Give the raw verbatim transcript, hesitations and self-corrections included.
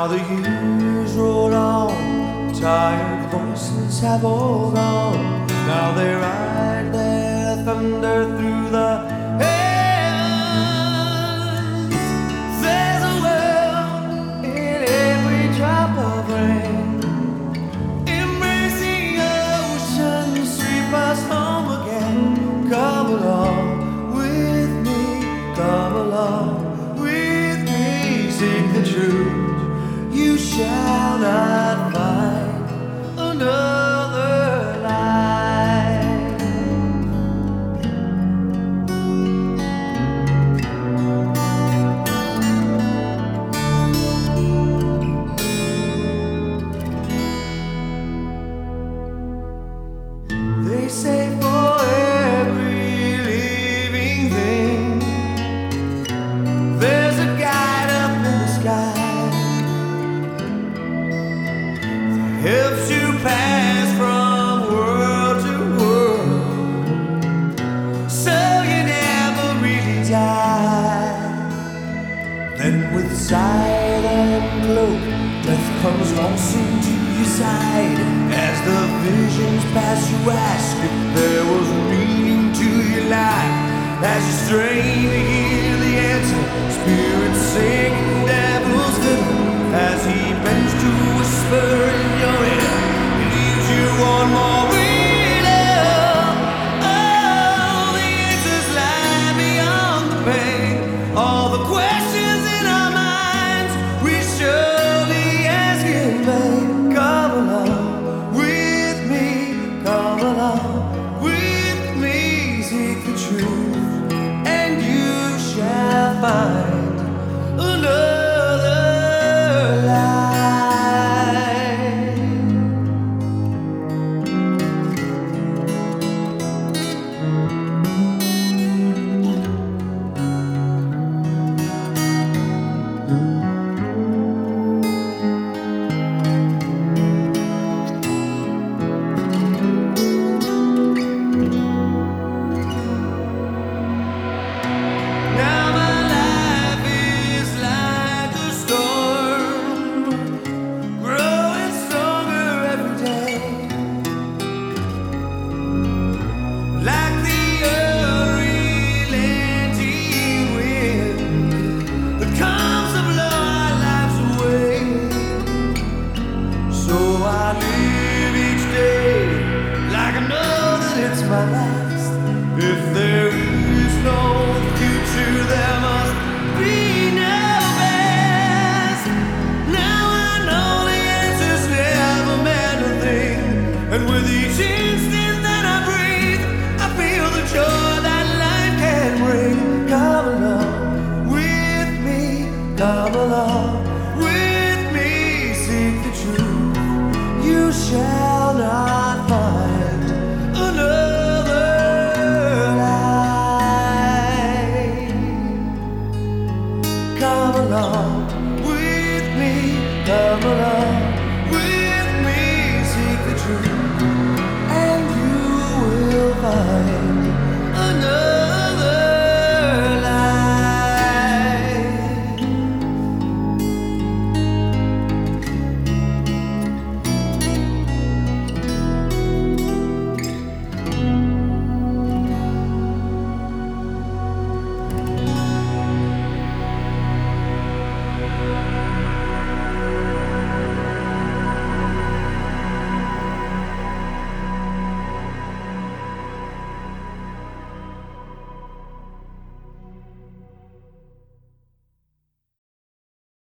Now the years roll on, tired voices have all gone. Now they ride their thunder through the heavens. There's a world in every drop of rain, embracing ocean, sweep us home again. Come along with me, come along with me, seek the truth. You shall not find another life. They say for every living thing, there's a guide up in the sky, helps you pass from world to world, so you never really die. Then with silent cloak, death comes waltzing to your side. As the visions pass, you ask if there was meaning to your life. As you strain to hear the answer, spirits sing, devils fiddle, as he bends to whisper in your ear, he leaves you one more riddle. Oh, the answers lie beyond the pain. All the questions in our minds, we surely ask in vain. Come along with me, come along with me, seek the truth, and you shall find another life. Now my life is like a storm, growing stronger every day. Like the unrelenting wind that comes to blow our lives away. So I live each day like I know that it's my last. If there is no future, there must